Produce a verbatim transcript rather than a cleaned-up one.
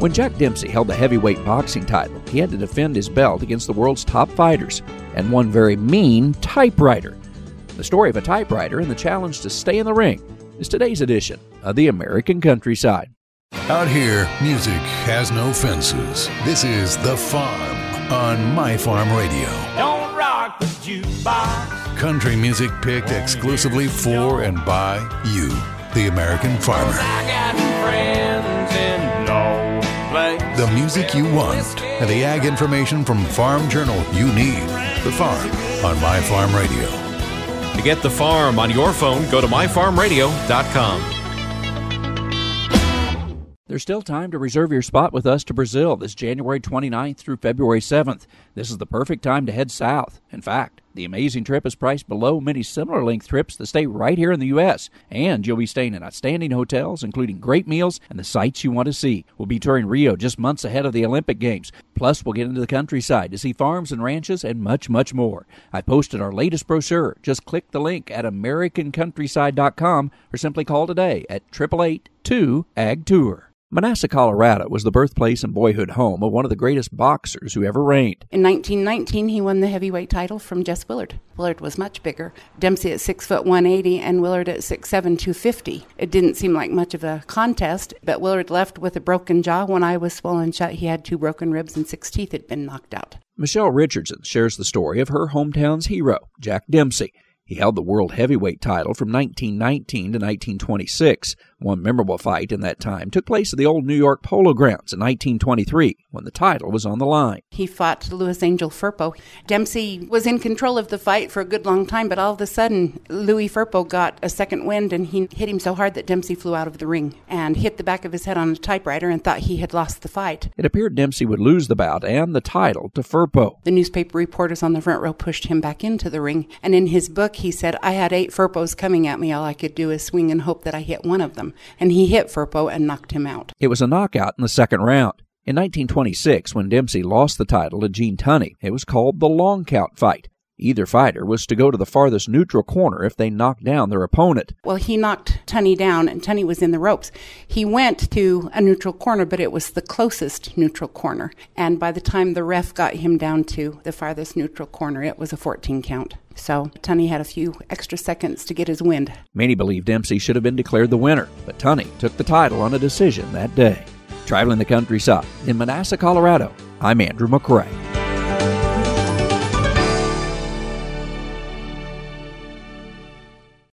When Jack Dempsey held the heavyweight boxing title, he had to defend his belt against the world's top fighters and one very mean typewriter. The story of a typewriter and the challenge to stay in the ring is today's edition of the American Countryside. Out here, music has no fences. This is The Farm on My Farm Radio. Don't rock the jukebox. Country music picked exclusively for and by you, the American farmer. I got friends in no place. The music you want and the ag information from Farm Journal you need. The Farm on My Farm Radio. To get The Farm on your phone, go to my farm radio dot com. There's still time to reserve your spot with us to Brazil this January twenty-ninth through February seventh. This is the perfect time to head south. In fact, the amazing trip is priced below many similar length trips that stay right here in the U S And you'll be staying in outstanding hotels, including great meals and the sights you want to see. We'll be touring Rio just months ahead of the Olympic Games. Plus, we'll get into the countryside to see farms and ranches and much, much more. I posted our latest brochure. Just click the link at american countryside dot com or simply call today at eight eight eight, two, A G, tour. Manassas, Colorado was the birthplace and boyhood home of one of the greatest boxers who ever reigned. In nineteen nineteen, he won the heavyweight title from Jess Willard. Willard was much bigger. Dempsey at six foot one eighty and Willard at six seven, two fifty. It didn't seem like much of a contest, but Willard left with a broken jaw. One eye was swollen shut. He had two broken ribs and six teeth had been knocked out. Michelle Richardson shares the story of her hometown's hero, Jack Dempsey. He held the world heavyweight title from nineteen nineteen to nineteen twenty-six. One memorable fight in that time took place at the old New York Polo Grounds in nineteen twenty-three, when the title was on the line. He fought Louis Angel Firpo. Dempsey was in control of the fight for a good long time, but all of a sudden, Louis Firpo got a second wind, and he hit him so hard that Dempsey flew out of the ring and hit the back of his head on a typewriter and thought he had lost the fight. It appeared Dempsey would lose the bout and the title to Firpo. The newspaper reporters on the front row pushed him back into the ring, and in his book, he said, I had eight Firpos coming at me. All I could do is swing and hope that I hit one of them. And he hit Firpo and knocked him out. It was a knockout in the second round. In nineteen twenty-six, when Dempsey lost the title to Gene Tunney, it was called the long count fight. Either fighter was to go to the farthest neutral corner if they knocked down their opponent. Well, he knocked Tunney down, and Tunney was in the ropes. He went to a neutral corner, but it was the closest neutral corner. And by the time the ref got him down to the farthest neutral corner, it was a fourteen count. So Tunney had a few extra seconds to get his wind. Many believe Dempsey should have been declared the winner, but Tunney took the title on a decision that day. Traveling the countryside in Manassas, Colorado, I'm Andrew McCrae.